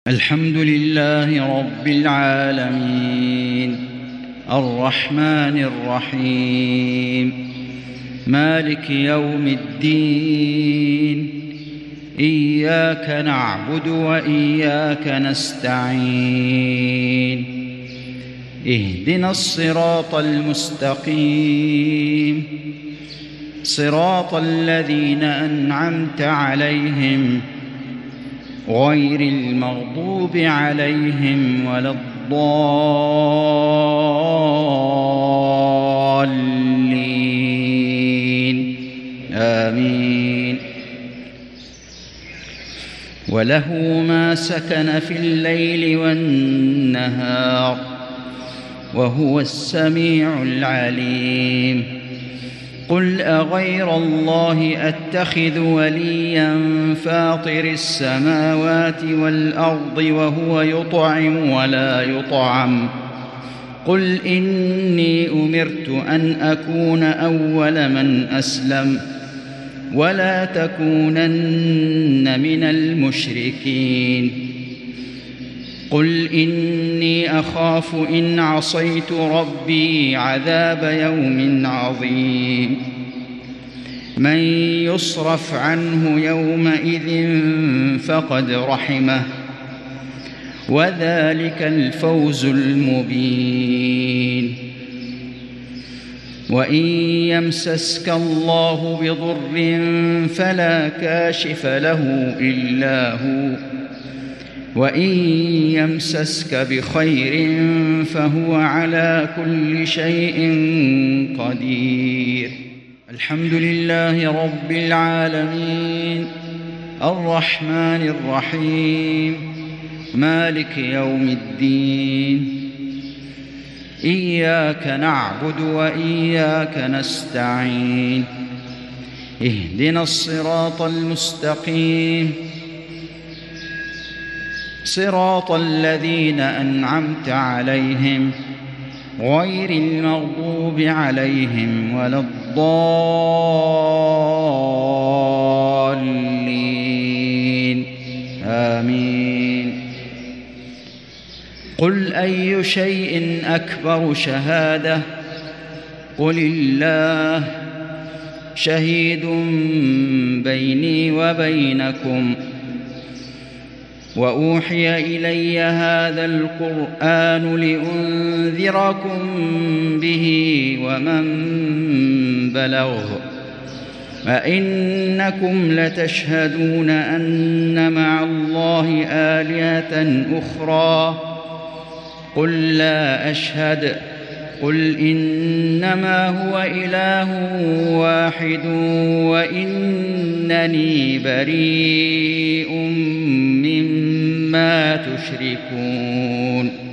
الحمد لله رب العالمين الرحمن الرحيم مالك يوم الدين إياك نعبد وإياك نستعين اهدنا الصراط المستقيم صراط الذين أنعمت عليهم غير المغضوب عليهم ولا الضالين آمين. وله ما سكن في الليل والنهار وهو السميع العليم. قل أغير الله أتخذ وليا فاطر السماوات والأرض وهو يطعم ولا يطعم. قل إني أمرت أن أكون أول من أسلم ولا تكونن من المشركين. قل إني أخاف إن عصيت ربي عذاب يوم عظيم. من يصرف عنه يومئذ فقد رحمه وذلك الفوز المبين. وإن يمسسك الله بضر فلا كاشف له إلا هو وإن يمسسك بخير فهو على كل شيء قدير. الحمد لله رب العالمين الرحمن الرحيم مالك يوم الدين إياك نعبد وإياك نستعين اهدنا الصراط المستقيم صراط الذين أنعمت عليهم غير المغضوب عليهم ولا الضالين آمين. قل أي شيء أكبر شهادة قل الله شهيد بيني وبينكم وأوحي إلي هذا القرآن لأنذركم به ومن بلغ. أئنكم لتشهدون أن مع الله آلهة أخرى قل لا أشهد. قل إنما هو إله واحد وإنني بريء مما تشركون.